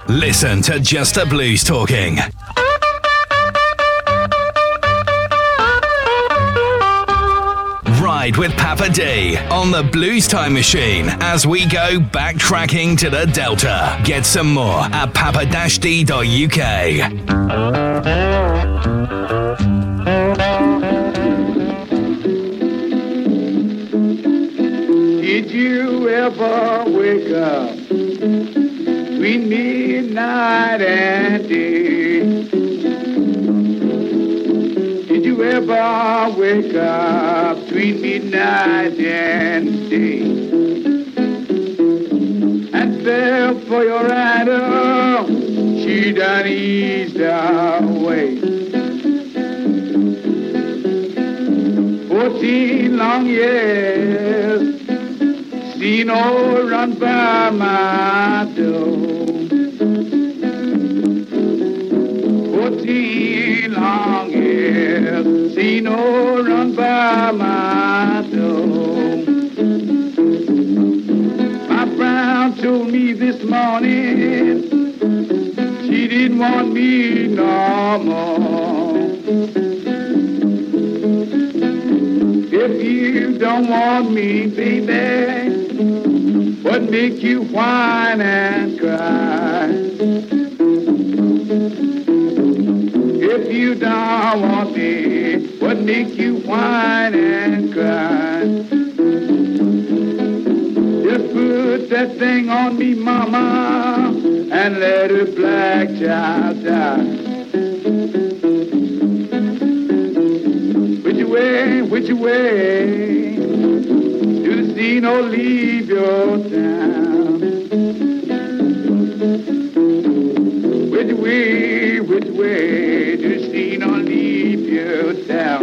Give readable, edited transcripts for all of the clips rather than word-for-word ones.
Listen to Just the Blues Talking. Ride with Papa D on the Blues Time Machine as we go backtracking to the Delta. Get some more at papa-d.uk. Did you ever wake up between midnight and day? Did you ever wake up between midnight and day and fell for your idol? She done eased away. 14 long years seen old run by my door. 14 long years seen old run by my door. My Brown told me this morning she didn't want me no more. If you don't want me, baby, what make you whine and cry? If you don't want me, what make you whine and cry? Just put that thing on me, mama, and let a black child die. Which way to the scene or leave your town? Which way to the scene or leave your town?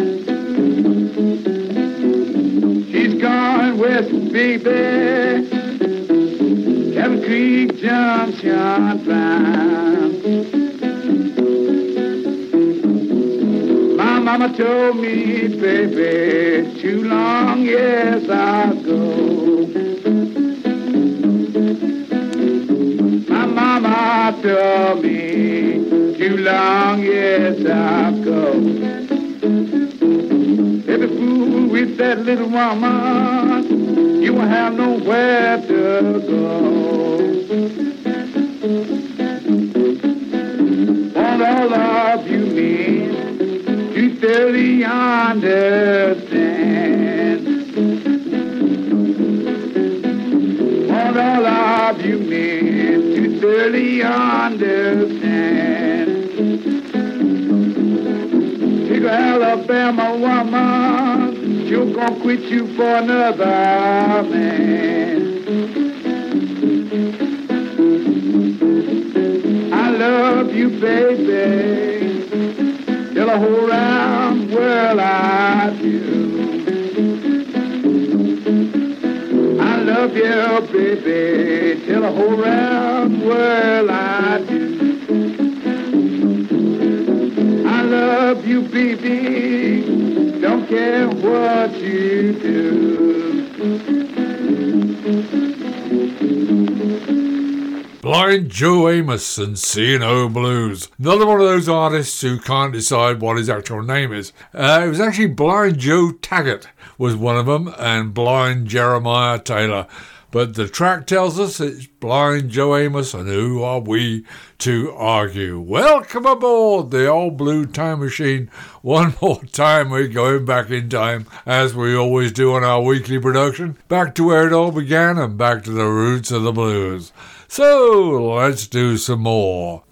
She's gone west, baby, Cabin Creek Junction bound. Mama told me, baby, too long years ago. My mama told me, too long years ago. Every fool with that little woman, you won't have nowhere to go. Won't all of you mean to thoroughly understand? What all of you mean to thoroughly understand? Take a Alabama woman, she'll gonna quit you for another man. I love you, baby, till the whole round world I do. I love you, baby, till the whole round world I do. I love you, baby, don't care what you do. Blind Joe Amos and C&O Blues. Another one of those artists who can't decide what his actual name is. It was actually Blind Joe Taggart was one of them, and Blind Jeremiah Taylor. But the track tells us it's Blind Joe Amos, and who are we to argue? Welcome aboard the old Blue Time Machine. One more time, we're going back in time, as we always do on our weekly production. Back to where it all began and back to the roots of the blues. So, let's do some more.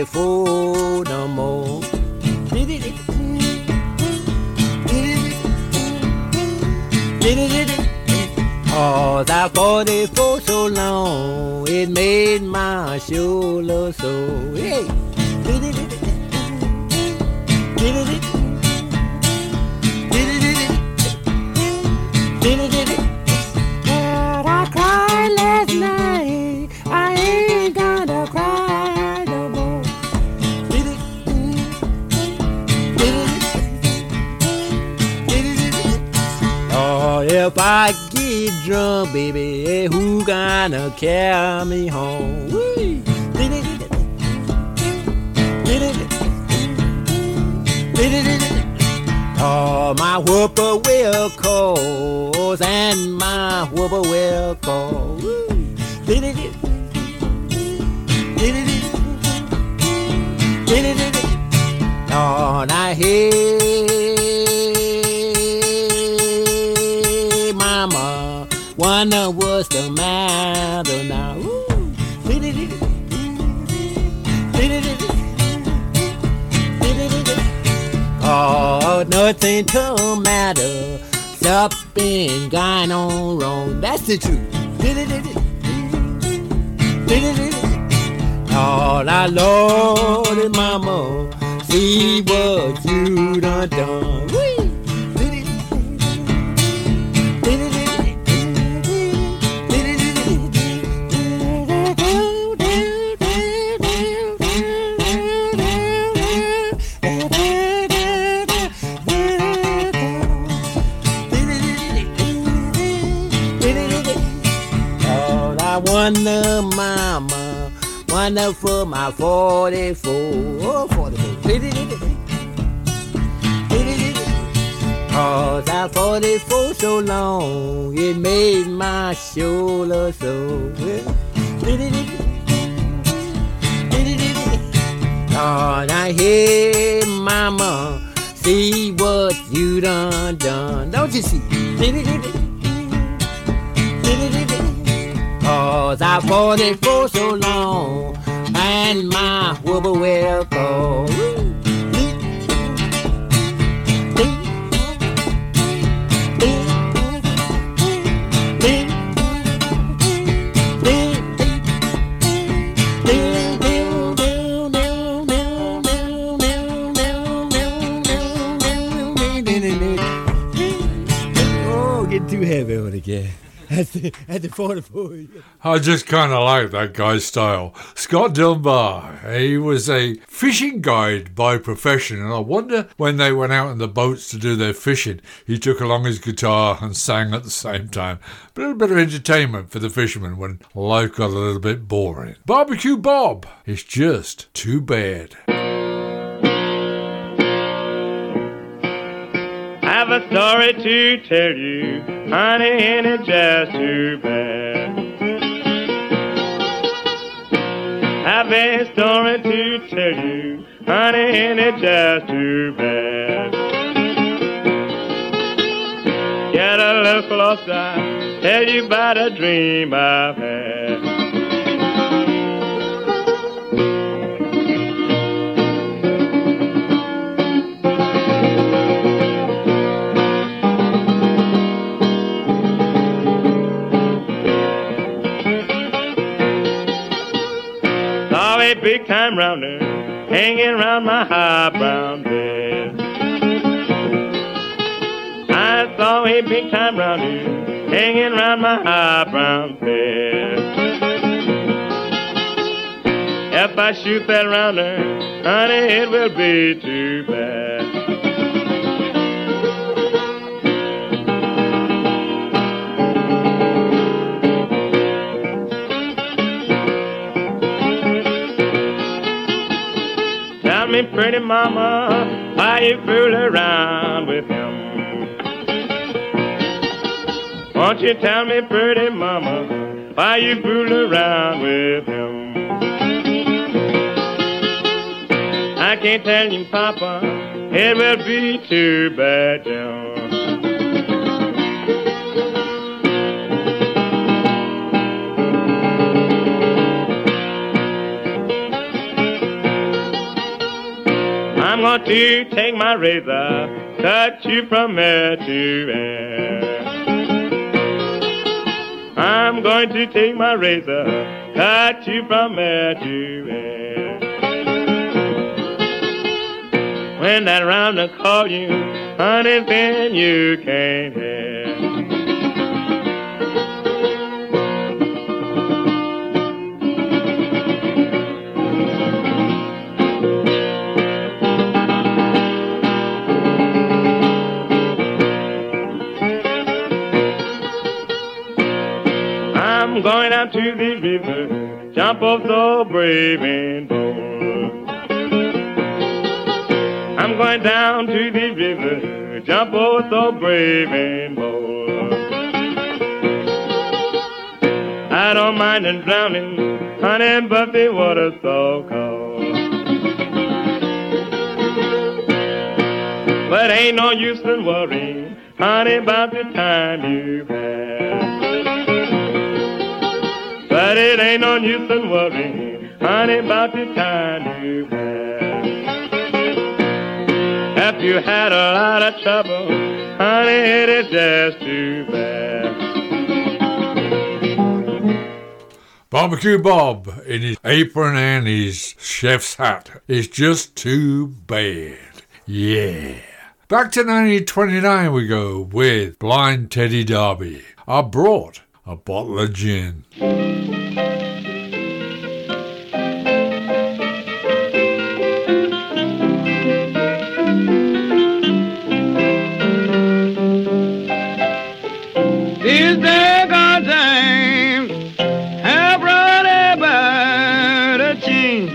44 no more. Oh, that 44 so long, it made my shoulder so. Hey. But I cried last night, I ain't gonna cry no more. Oh, if I get drunk, baby, who gonna carry me home? Oh, my whooper will cause and my whooper will call. Oh, now hey, mama, wonder what's the matter now. Oh, nothing to matter. Something going on wrong. That's the truth. Oh, now Lord and mama, see what you done done. Wonder, mama, wonder for my 44. Oh, 44. Cause I 44 so long, it made my shoulder so. Oh, now hey, mama, see what you done done. Don't you see? Cause I 44 so long, and my whooper will go. Oh, getting too heavy on it again. At the 44. I just kind of like that guy's style. Scott Dunbar, he was a fishing guide by profession, and I wonder when they went out in the boats to do their fishing, he took along his guitar and sang at the same time. A little bit of entertainment for the fishermen when life got a little bit boring. Barbecue Bob, it's just too bad. I have a story to tell you, honey, and it's just too bad. I have a story to tell you, honey, and it's just too bad. Get a little closer, tell you about a dream I've had. Big time rounder hanging around my high brown bed. I saw a big time rounder hanging around my high brown bed. If I shoot that rounder, honey, it will be too bad. Me pretty mama, why you fool around with him? Won't you tell me, pretty mama, why you fool around with him? I can't tell you, Papa, it will be too bad, Jim. I'm going to take my razor, cut you from ear to ear. I'm going to take my razor, cut you from ear to ear. When that rounder call you, honey, then you can't hear. I'm going out to the river, jump off so brave and bold. I'm going down to the river, jump off so brave and bold. I don't mind in drowning, honey, but the water's so cold. But ain't no use in worrying, honey, about the time you've had. But it ain't no use in worrying, honey, about the time you've had. If you had a lot of trouble, honey, it is just too bad. Barbecue Bob in his apron and his chef's hat is just too bad. Yeah. Back to 1929 we go with Blind Teddy Darby. I brought a bottle of gin. These daggone times have brought about a change.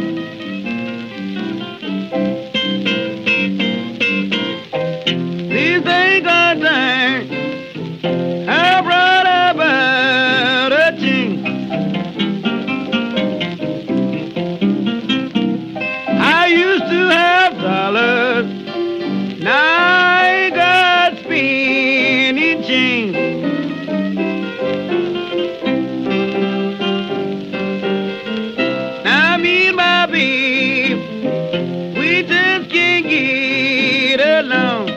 These daggone times have brought about a change. I used to have dollars, now I got spinning change. Now me and my babe, we just can't get along.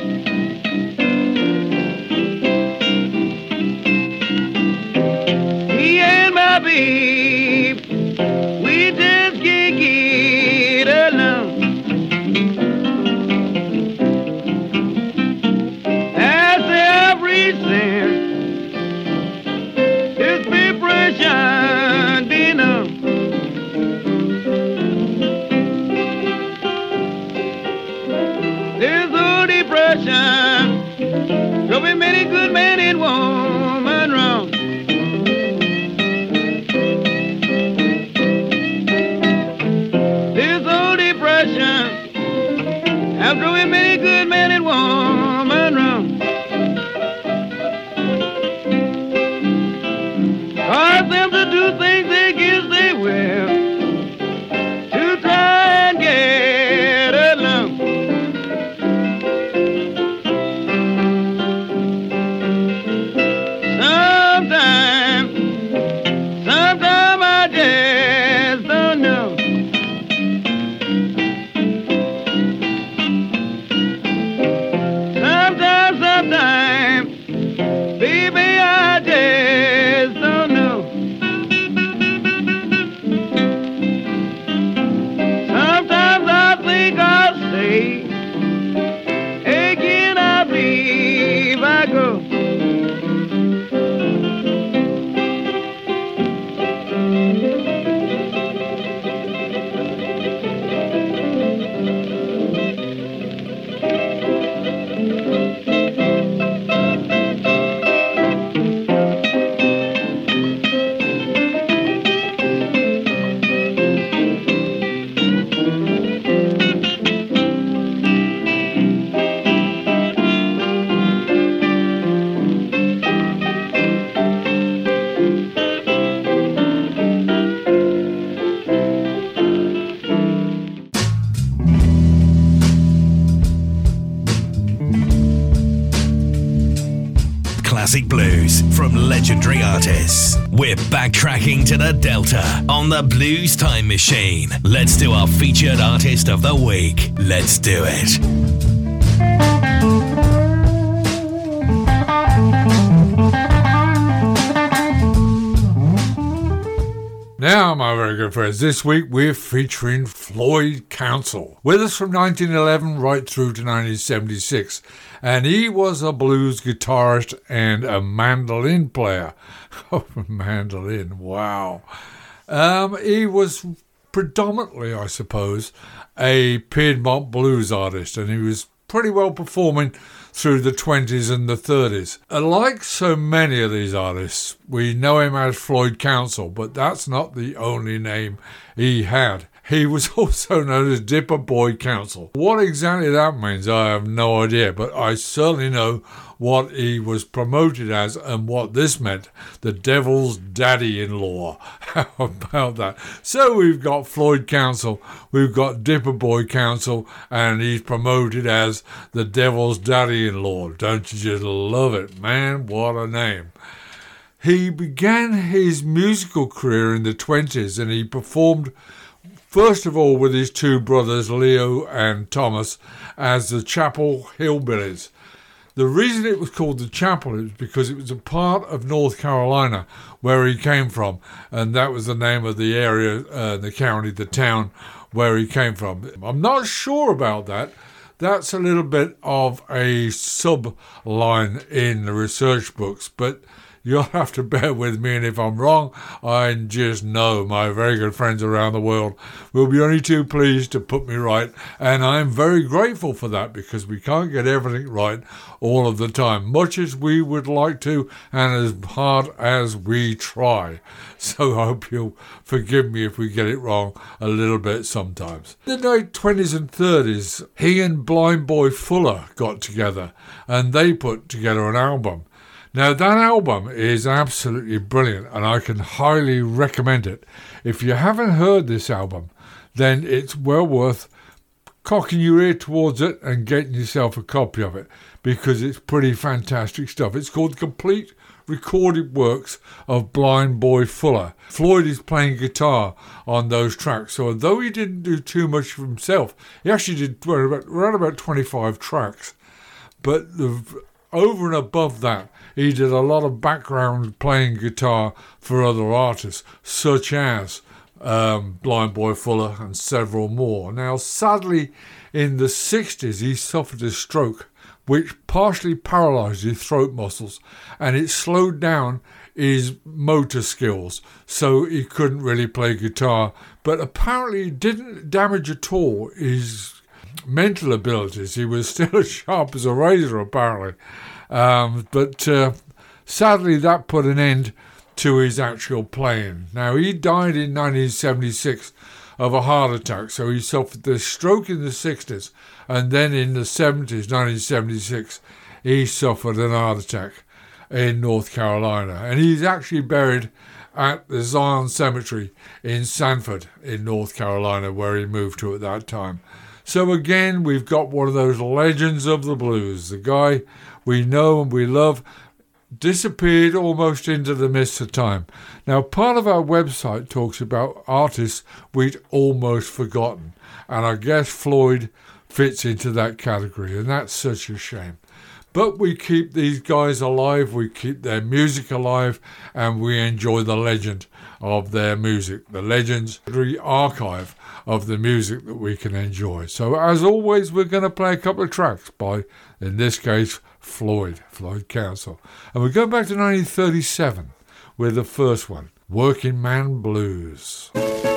Me and my babe, we just can't get along. That's every cent this depression been on. This old depression drove many good men and women wrong. This old depression have drove many good men and women wrong. Cause them to do things they guess they will to try and get along. classic blues from legendary artists. We're backtracking to the Delta on the Blues Time Machine. Let's do our featured artist of the week. Let's do it. Now, my very good friends, this week we're featuring Floyd Council. With us from 1911 right through to 1976. And he was a blues guitarist and a mandolin player. Oh, mandolin, wow. He was predominantly, I suppose, a Piedmont blues artist, and he was pretty well performing through the 20s and the 30s. Like so many of these artists, we know him as Floyd Council, but that's not the only name he had. He was also known as Dipper Boy Council. What exactly that means, I have no idea, but I certainly know what he was promoted as and what this meant. The devil's daddy-in-law. How about that? So we've got Floyd Council, we've got Dipper Boy Council, and he's promoted as the devil's daddy-in-law. Don't you just love it, man? What a name. He began his musical career in the 20s, and he performed first of all with his two brothers, Leo and Thomas, as the Chapel Hillbillies. The reason it was called the Chapel is because it was a part of North Carolina where he came from, and that was the name of the area, the county, the town where he came from. I'm not sure about that. That's a little bit of a sub-line in the research books, but you'll have to bear with me, and if I'm wrong, I just know my very good friends around the world will be only too pleased to put me right, and I'm very grateful for that, because we can't get everything right all of the time, much as we would like to and as hard as we try. So I hope you'll forgive me if we get it wrong a little bit sometimes. In the late 20s and 30s, he and Blind Boy Fuller got together, and they put together an album. Now, that album is absolutely brilliant, and I can highly recommend it. If you haven't heard this album, then it's well worth cocking your ear towards it and getting yourself a copy of it, because it's pretty fantastic stuff. It's called Complete Recorded Works of Blind Boy Fuller. Floyd is playing guitar on those tracks, so although he didn't do too much for himself, he actually did around about 25 tracks. But over and above that, he did a lot of background playing guitar for other artists, such as Blind Boy Fuller and several more. Now, sadly, in the 60s, he suffered a stroke, which partially paralysed his throat muscles, and it slowed down his motor skills, so he couldn't really play guitar. But apparently it didn't damage at all his mental abilities. He was still as sharp as a razor, apparently. But sadly, that put an end to his actual playing. Now, he died in 1976 of a heart attack, so he suffered the stroke in the 60s, and then in the 70s, 1976, he suffered an heart attack in North Carolina. And he's actually buried at the Zion Cemetery in Sanford in North Carolina, where he moved to at that time. So again, we've got one of those legends of the blues. The guy we know and we love disappeared almost into the mist of time. Now, part of our website talks about artists we'd almost forgotten, and I guess Floyd fits into that category, and that's such a shame. But we keep these guys alive, we keep their music alive, and we enjoy the legend of their music, the legendary archive of the music that we can enjoy. So as always, we're going to play a couple of tracks by, in this case, Floyd Council. And we go back to 1937 with the first one, Working Man Blues.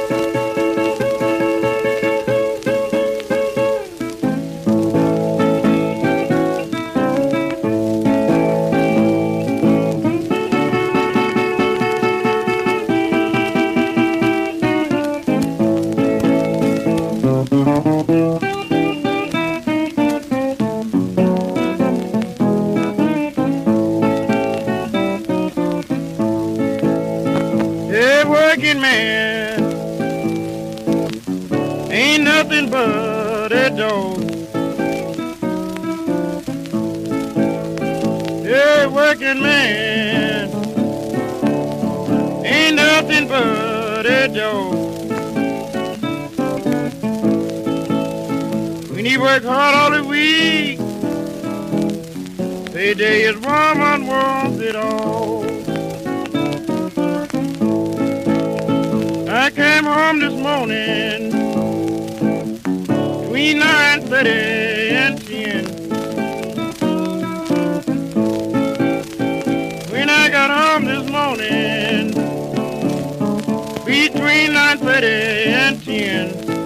Working man ain't nothing but a dog. Yeah, working man ain't nothing but a joke. When he works hard all the week, payday is woman wants it all. I came home this morning between 9:30 and 10. When I got home this morning between 9:30 and 10.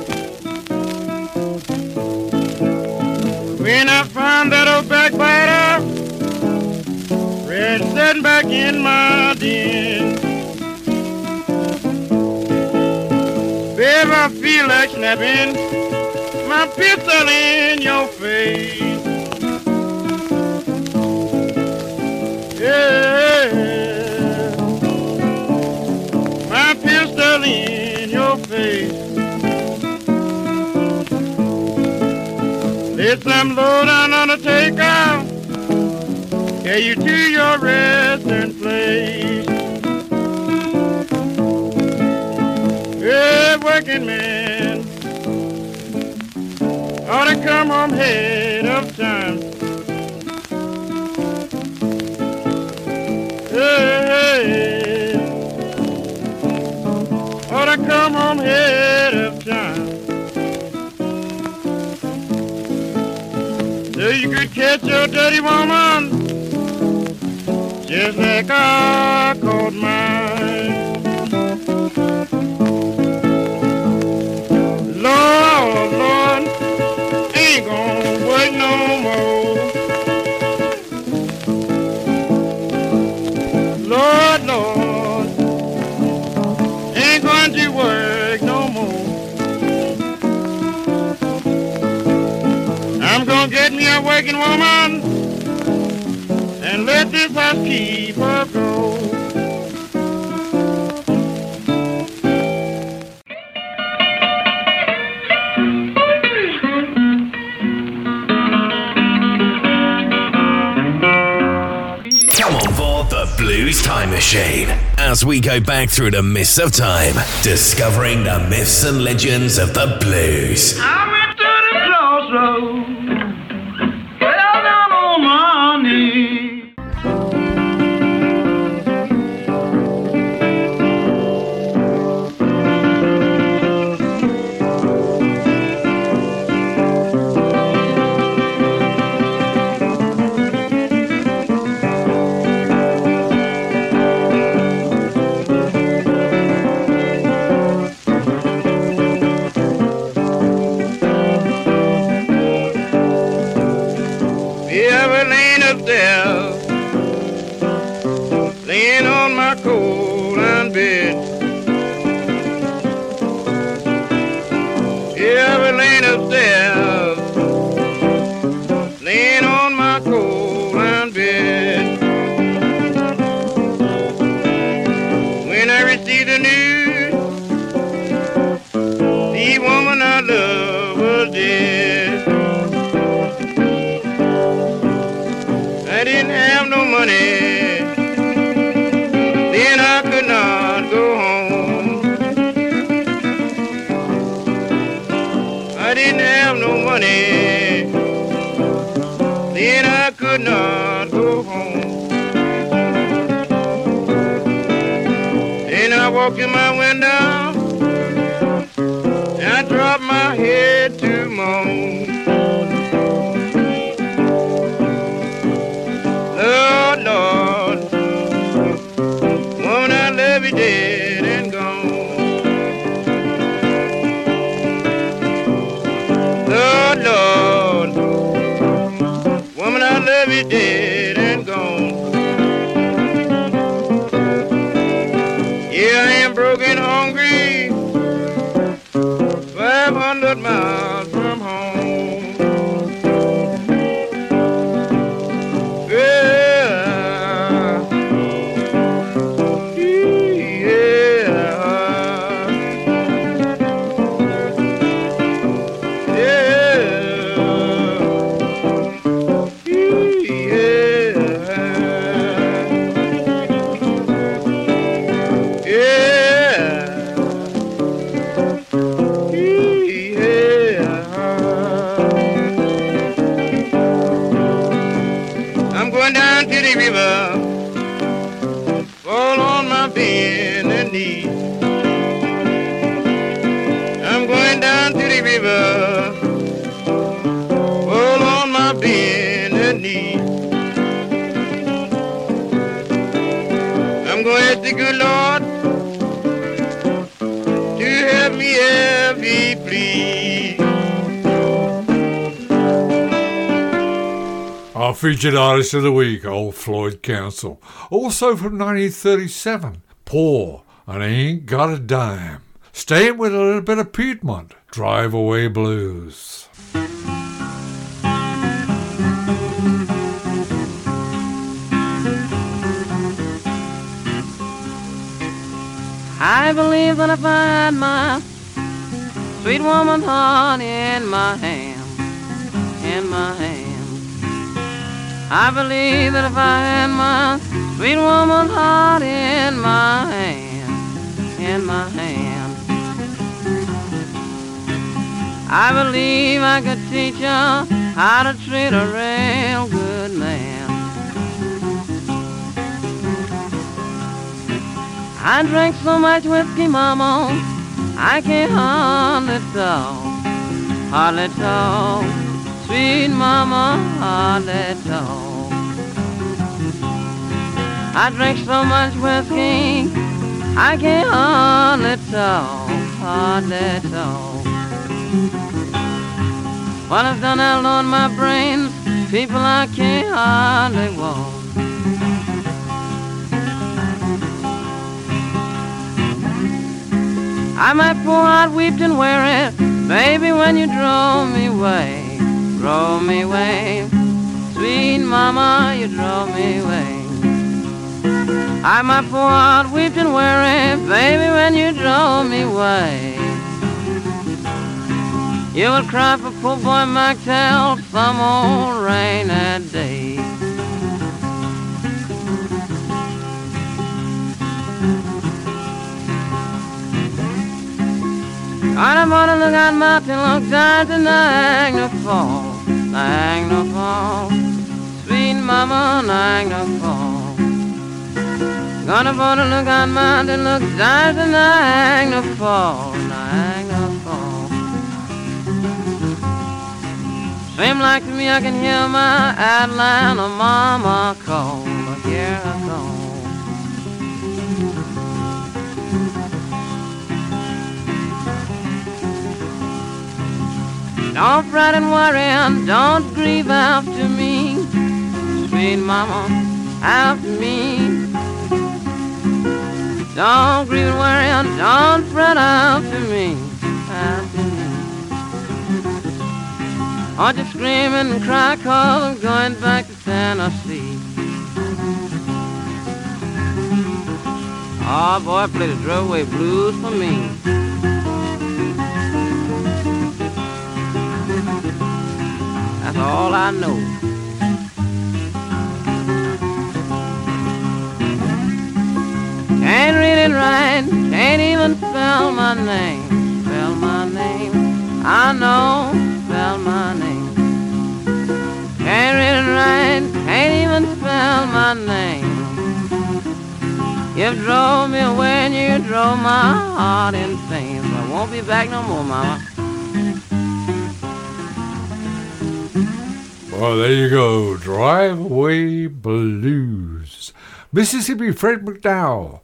When I found that old backbiter red sitting back in my den. Babe, I feel like snapping my pistol in your face. Yeah, my pistol in your face. Let some low-down undertaker carry you to your resting place. Yeah, working man ought to come home ahead of time. Hey, ought to come home ahead of time. So you could catch your dirty woman just like I caught mine. Lord, Lord, ain't gonna work no more. Lord, Lord, ain't going to work no more. I'm gonna get me a working woman and let this housekeeper go. Come on board the Blues Time Machine as we go back through the mists of time, discovering the myths and legends of the blues. I went to the crossroads, fell down on my knees. Laying on my cold iron bed. Ever laying upstairs, laying on my cold iron bed. When I received the news, the woman I love was dead. I didn't have no money, then I could not go home. I didn't have no money, then I could not go home. Then I walked in my window, and I dropped my head to moan. Lord, Lord, woman I love you dead and gone. Lord, Lord, woman I love you dead and gone. Yeah, I am broken, hungry, river, fall on my bended knee. I'm going down to the river, fall on my bended knee. I'm going to ask the good Lord to help me if he please. Our featured artist of the week, old Floyd Council. Also from 1937, Poor and I Ain't Got a Dime. Staying with a little bit of Piedmont, Drive Away Blues. I believe that if I had my sweet woman's heart in my hand, I believe that if I had my sweet woman's heart in my hand, I believe I could teach her how to treat a real good man. I drank so much whiskey, mama, I can't hardly talk. Sweet mama, hardly talk. I drank so much whiskey, I can't hardly talk. What I've done out on my brains, people I can't hardly walk. I might pour out weeped and weary, baby, when you drove me away. Sweet mama, you drove me away. I might pour out weeped and weary, baby, when you drove me away. You will cry for poor boy McTell some old rainy day. I'm gonna look out mountain, look down to Niagara Falls. Sweet mama, Niagara Falls. Gonna look out mountain, look down to Niagara Falls. Seems like to me I can hear my Atlanta mama call. Here I go. Don't fret and worry and don't grieve after me, sweet mama, after me. Don't grieve and worry and don't fret after me, after me. Aren't you screaming and cry 'cause I'm going back to Tennessee? Oh boy, play the Drove-Away Blues for me. That's all I know. Can't read it right, can't even spell my name. I know, spell my name. Can't read it right, can't even spell my name. You drove me away and you drove my heart insane. So I won't be back no more, mama. Well, there you go. Drive Away Blues. Mississippi Fred McDowell.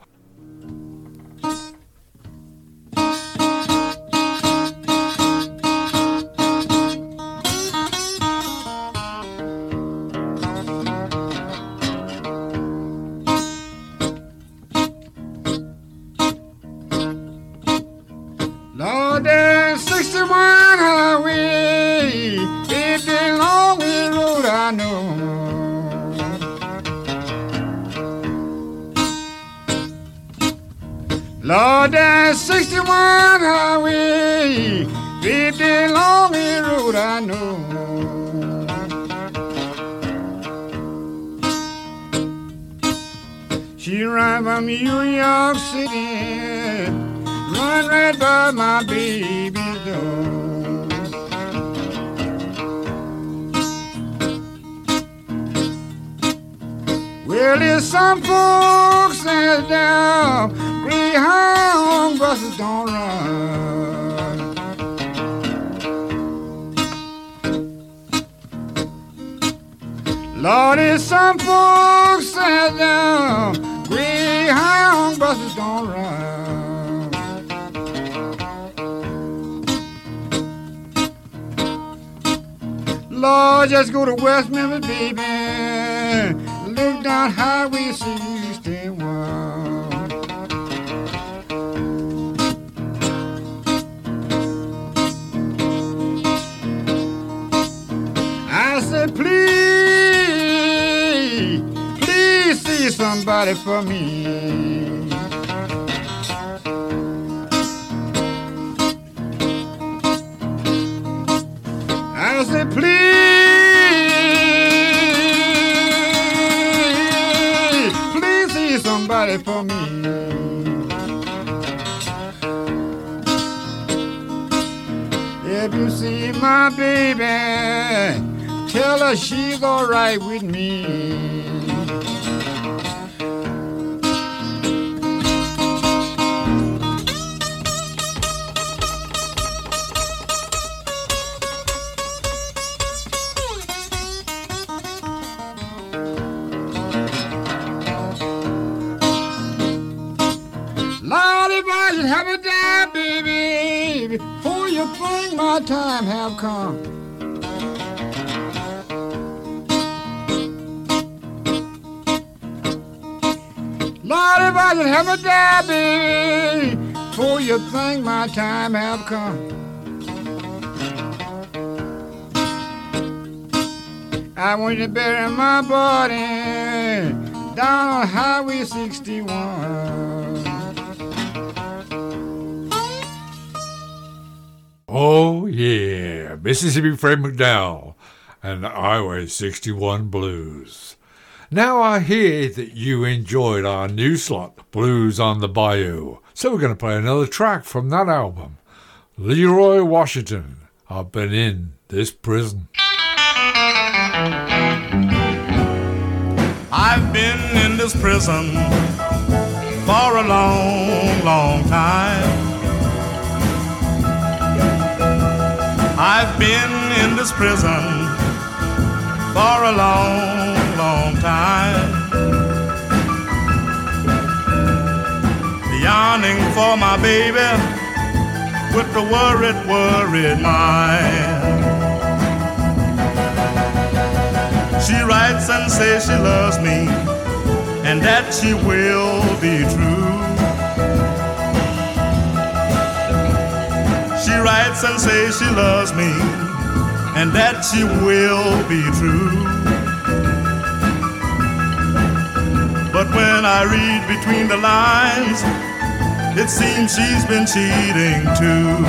Lord, there's 61 highway, it's the longest road I know. Lord, there's 61 highway, it's the longest road I know. She ran from New York City, run right by my baby's door. Well, there's some folks that down Greyhound buses don't run. Lord, there's some folks that down Greyhound buses don't run. Lord, just go to West Memphis, baby. Look down Highway 61. I said, please, please see somebody for me. I said, please see somebody for me. If you see my baby, tell her she's all right with me. Have a die, baby, before you think my time have come. Lord, if I should have a die, baby, before you think my time have come. I want you to bury my body down on Highway 61. Oh, yeah, Mississippi Fred McDowell and the Highway 61 Blues. Now I hear that you enjoyed our new slot, Blues on the Bayou. So we're going to play another track from that album. Leroy Washington, I've been in this prison. I've been in this prison for a long, long time. I've been in this prison for a long, long time. Yearning for my baby with the worried, worried mind. She writes and says she loves me, and that she will be true. She writes and says she loves me, and that she will be true. But when I read between the lines, it seems she's been cheating too.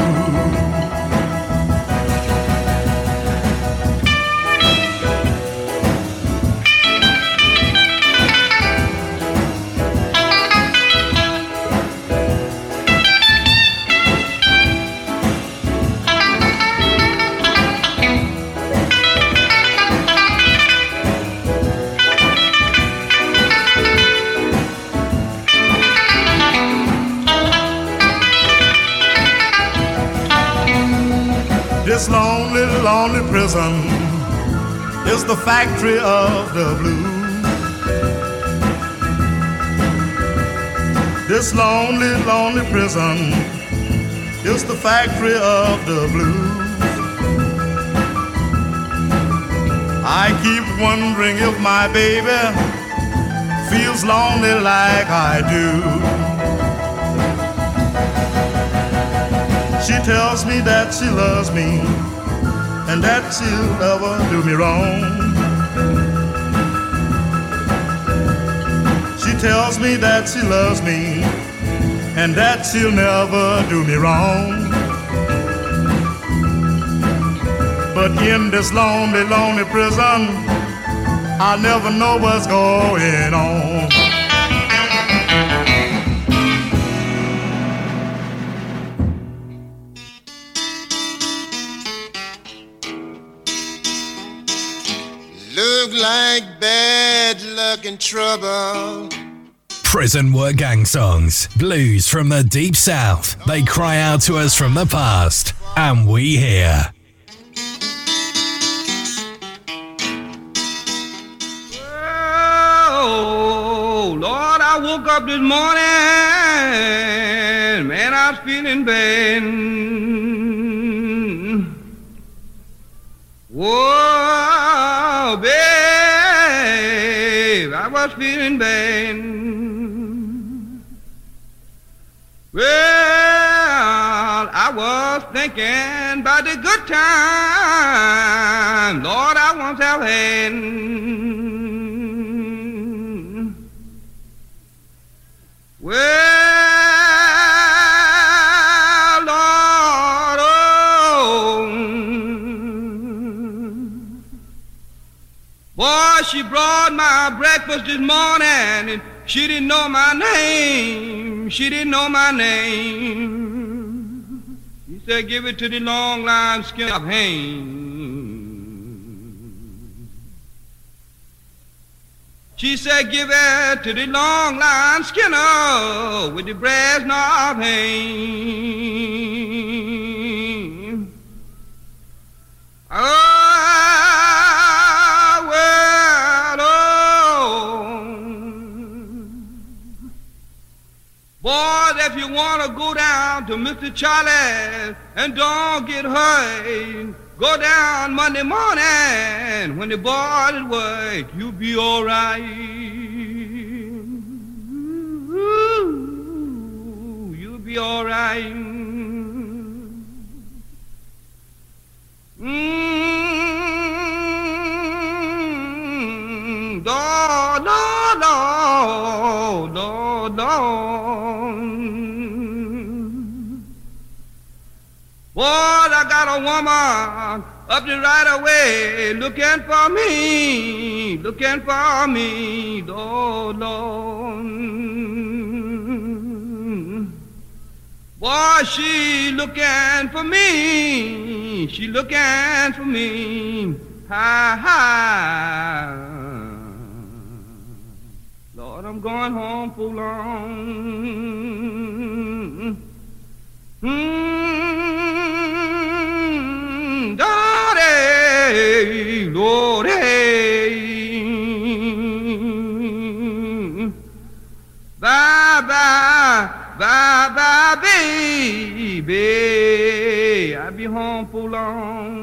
This lonely, lonely prison is the factory of the blues. This lonely, lonely prison is the factory of the blues. I keep wondering if my baby feels lonely like I do. She tells me that she loves me and that she'll never do me wrong. She tells me that she loves me and that she'll never do me wrong. But in this lonely, lonely prison, I'll never know what's going on. Love look like bad luck and trouble. Prison work gang songs, blues from the deep south. They cry out to us from the past, and we hear. Oh, Lord, I woke up this morning, man, I was feeling bad. Whoa, babe, I was feeling bad. Well, I was thinking about the good time, Lord, I once have had. Well, Lord, oh, boy, she brought my breakfast this morning, and she didn't know my name. She didn't know my name. She said, give it to the long line skin of Hain. She said, give it to the long line skinner with the brass knob Hain. Oh, well, oh. Boys, if you want to go down to Mr. Charlie and don't get hurt, go down Monday morning when the boys at work, you'll be all right. Ooh, you'll be all right. Lord, Lord, Lord, Lord, Lord. Boy, I got a woman up the right away looking for me, Lord, Lord. Boy, she looking for me, hi, hi. Lord, I'm going home for long. Lordy, Lordy. Bye, bye, bye, bye, baby. I'll be home for long.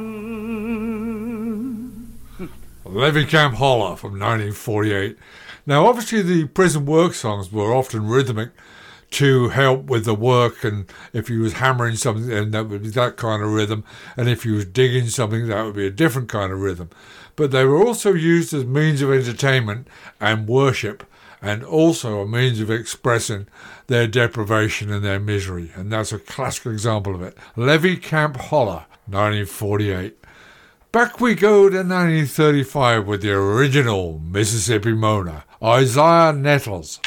Levy Camp Holler from 1948. Now, obviously, the prison work songs were often rhythmic to help with the work, and if you was hammering something, then that would be that kind of rhythm, and if you was digging something, that would be a different kind of rhythm. But they were also used as means of entertainment and worship, and also a means of expressing their deprivation and their misery, and that's a classic example of it. Levy Camp Holler, 1948. Back we go to 1935 with the original Mississippi Mona, Isaiah Nettles.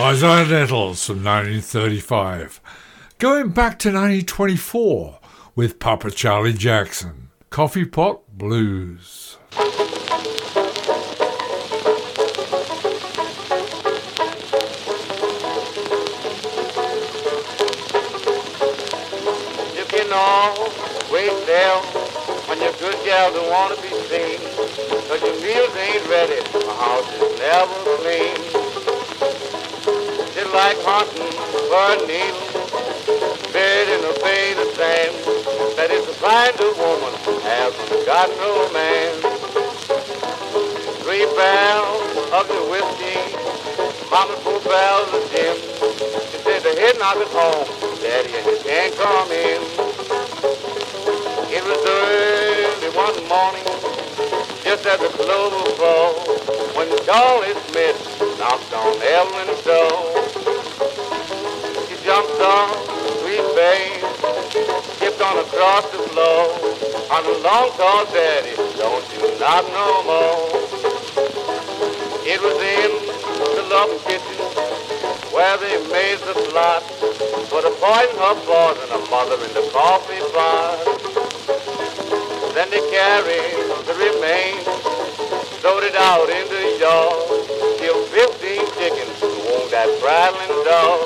Isaiah Nettles from 1935. Going back to 1924 with Papa Charlie Jackson, Coffee Pot Blues. You can always tell when your good gal don't want to be seen, 'cause your meals ain't ready, my house is never clean. Just like hunting for a needle, buried in a vein of sand, that is the kind of woman hasn't got no man. 3 barrels of the whiskey, mama 4 barrels of gin. She said the head knock is home, daddy, and you can't come in. It was early one morning, just as the clover fall, when Charlie Smith knocked on Evelyn's door. She jumped on sweet babe, skipped on across the floor, on the long tall daddy, don't you knock no more. It was in the love kitchen where they made the plot for the poison her boys and her mother in the coffee pot. Then they carried the remains, throwed it out in the yard, killed 15 chickens to wound that prattling dog.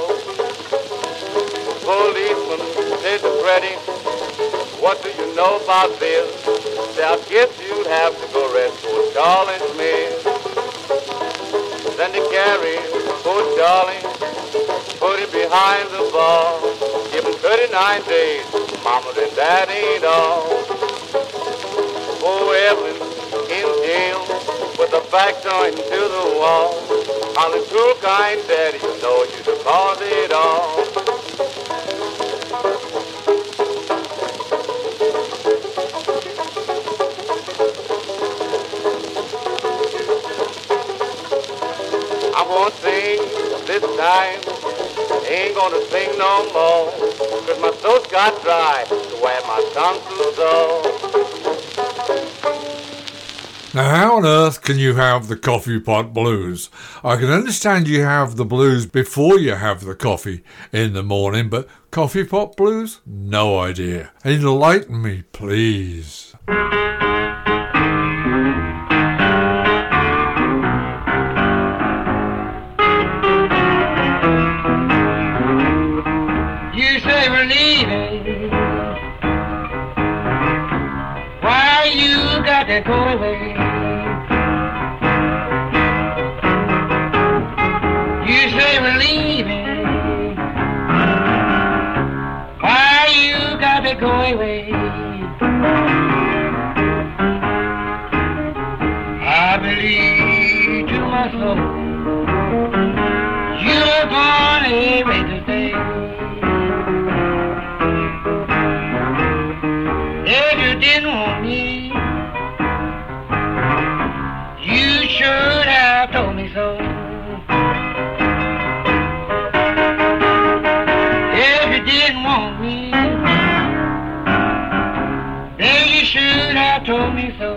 Policeman said to Freddie, what do you know about this? Said, I guess you'd have to go rescue Charlie Smith. Then they carried poor Charlie, put him behind the bar, give him 39 days, mama and that ain't all. Oh, Evelyn in jail with her back turned to the wall. On the true kind daddy, you know you the cause it all. I won't sing this time, ain't gonna sing no more, 'cause my throat got dry to where my tongue too sore. Now, how on earth can you have the coffee pot blues? I can understand you have the blues before you have the coffee in the morning, but coffee pot blues? No idea. Enlighten me, please. You say we're leaving. Why you got to go away? You say we're leaving. Why you got to go away? I believe to my soul you're gone away today. If you didn't want me, you should have told me so. If you didn't want me, then you should have told me so.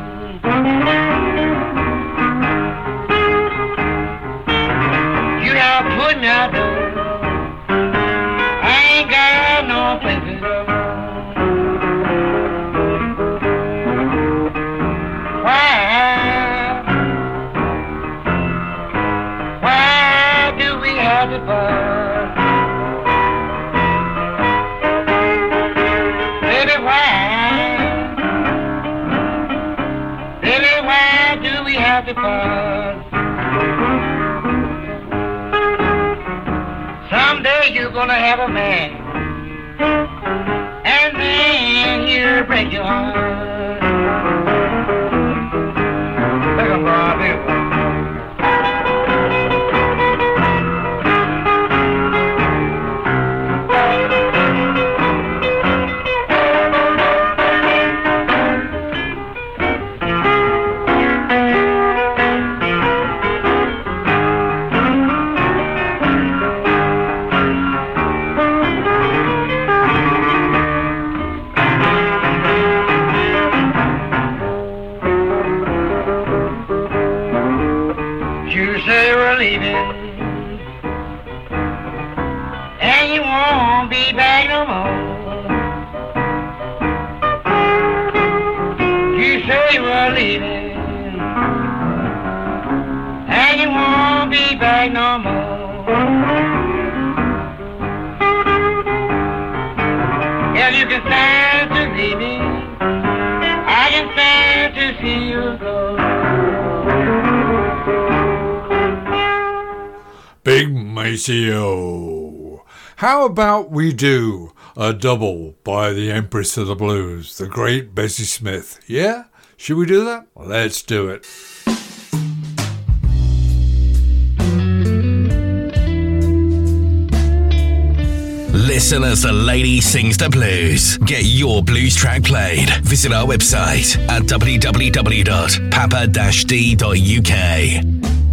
You have put me out door. I ain't got no place to go. Why do we have to part? Baby, why do we have to part? Someday you're gonna have a man, and then he'll break your heart. Look at Bobby. and you won't be back no more. You say you were leaving, and you won't be back no more. If you can stand to see me, I can stand to see you go. Big Maceo. How about we do a double by the Empress of the Blues, the great Bessie Smith? Yeah? Should we do that? Let's do it. Listen as the lady sings the blues. Get your blues track played. Visit our website at www.papa-d.uk.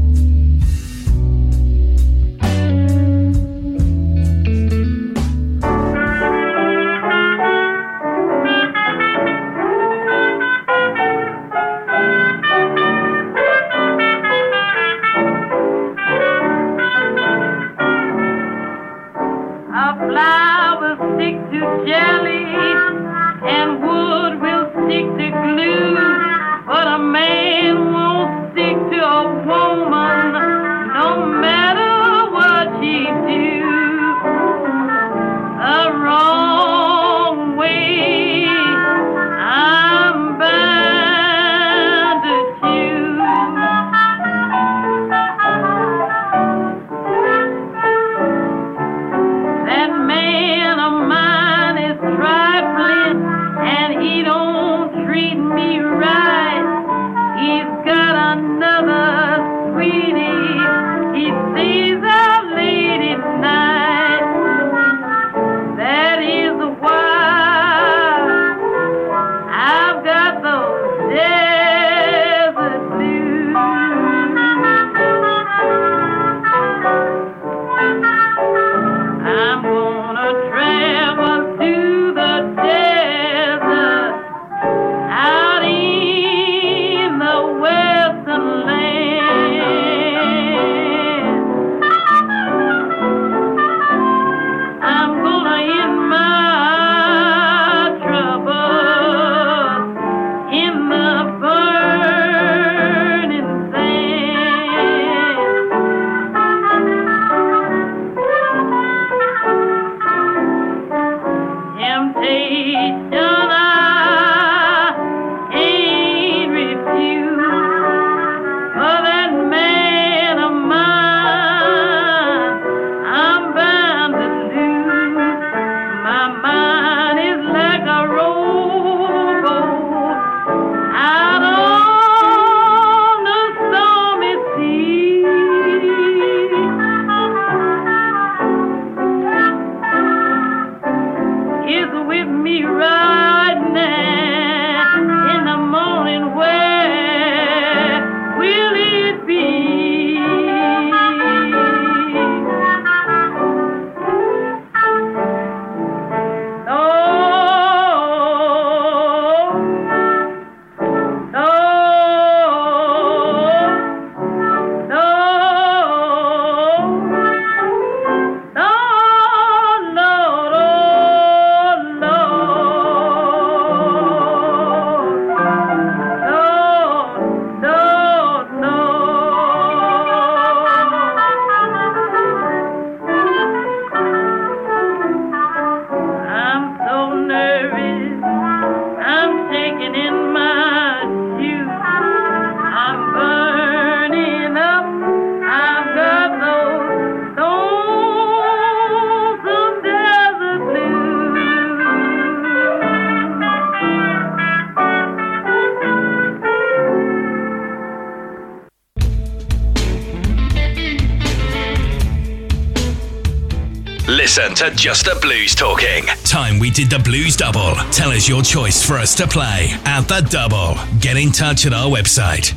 Listen to Just the Blues Talking. Time we did the Blues Double. Tell us your choice for us to play at the Double. Get in touch at our website,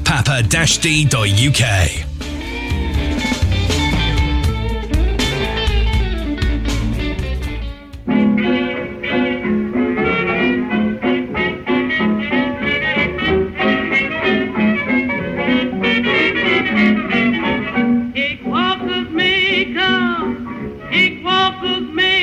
papa-d.uk. Take walks with me, come. Take walks with me.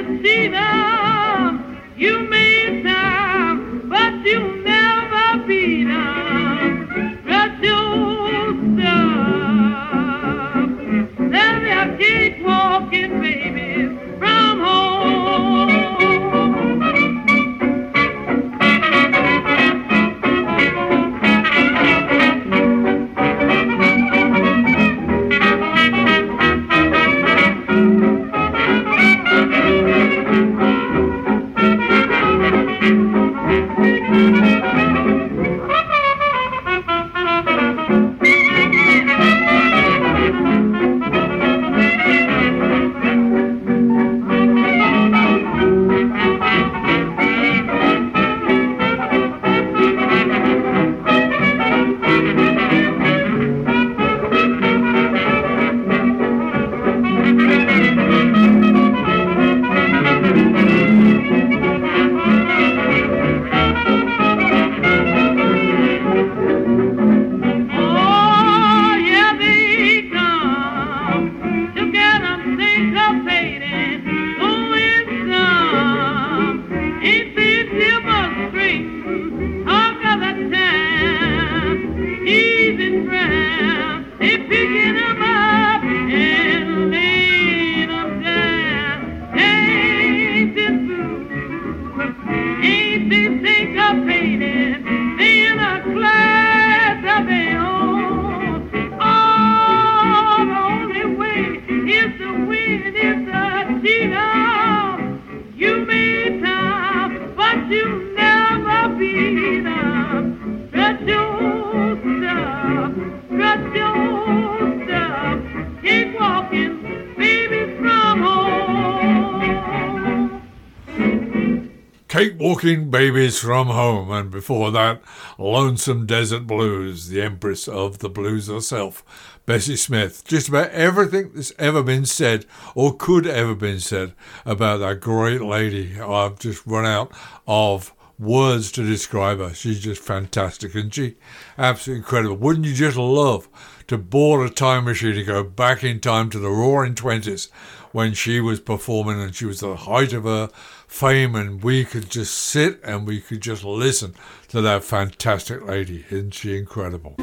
Walking Babies from Home, and before that, Lonesome Desert Blues, the Empress of the Blues herself, Bessie Smith. Just about everything that's ever been said, or could ever been said, about that great lady. I've just run out of words to describe her. She's just fantastic, isn't she? Absolutely incredible. Wouldn't you just love to board a time machine and go back in time to the Roaring Twenties when she was performing and she was at the height of her fame, and we could just sit and we could just listen to that fantastic lady. Isn't she incredible?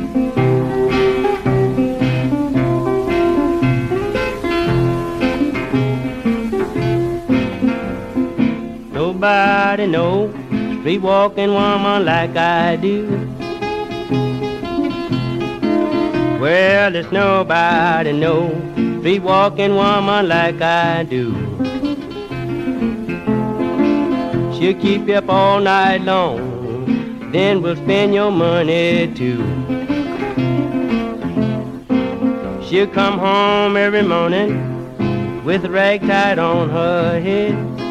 Nobody knows street walking woman like I do. Well, there's nobody knows street walking woman like I do. She'll keep you up all night long, then we'll spend your money too. She'll come home every morning with a rag tied on her head.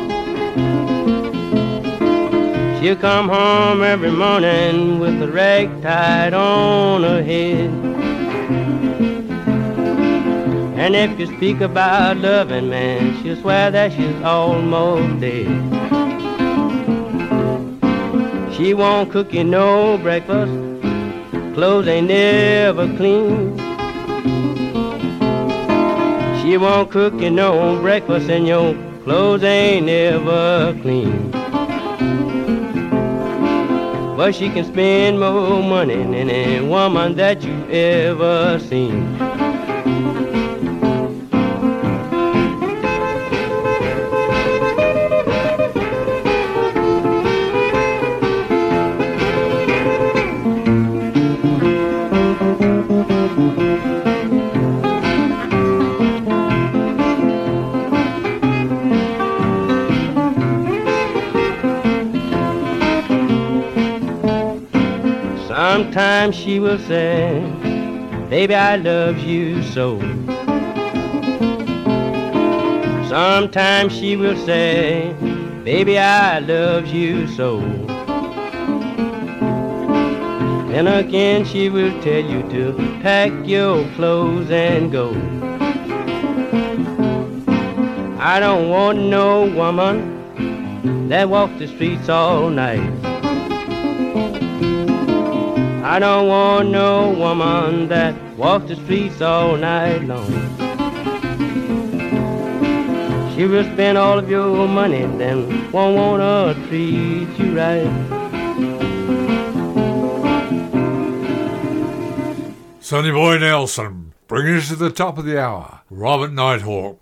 She'll come home every morning with a rag tied on her head. And if you speak about loving, man, she'll swear that she's almost dead. She won't cook you no breakfast, clothes ain't never clean. She won't cook you no breakfast and your clothes ain't never clean. But she can spend more money than any woman that you ever seen. Sometimes she will say, baby, I love you so. Sometimes she will say, baby, I love you so. Then again she will tell you to pack your clothes and go. I don't want no woman that walks the streets all night. I don't want no woman that walks the streets all night long. She will spend all of your money, then won't wanna treat you right. Sonny Boy Nelson, bringing us to the top of the hour. Robert Nighthawk.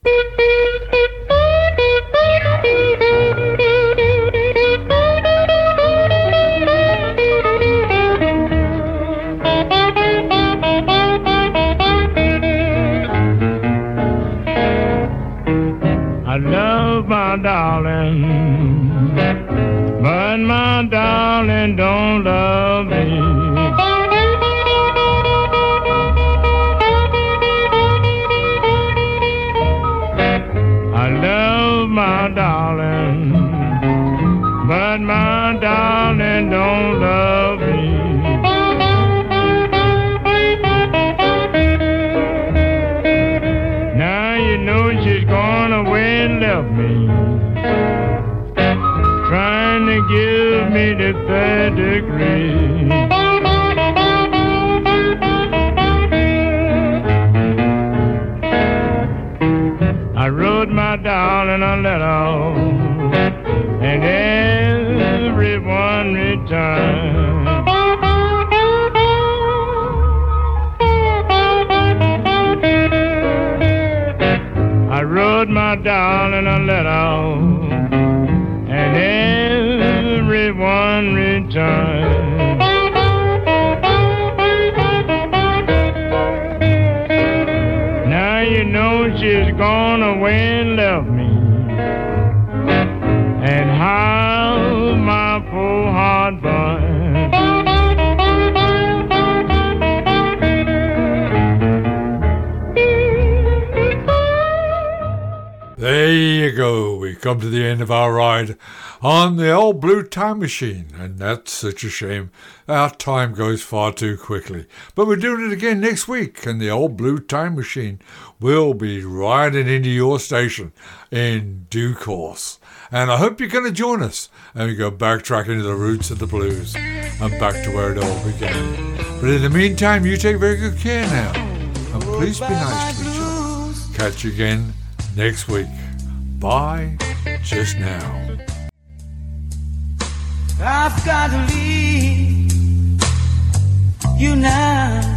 I love my darling, but my darling don't love me. I love my darling, but my darling don't love me. Now you know she's gone away and left me, trying to give me the third degree. I wrote my darling a letter, and everyone returned. I wrote my darling a letter, and everyone returned. Now you know she's gone away and left me, and how my poor heart burns. There you go. We come to the end of our ride on the old blue time machine, and that's such a shame. Our time goes far too quickly. But we're doing it again next week, and the old blue time machine will be riding into your station in due course. And I hope you're going to join us, and we go backtracking to the roots of the blues and back to where it all began. But in the meantime, you take very good care now, and please be nice to each other. Catch you again next week. Bye just now. I've got to leave you now.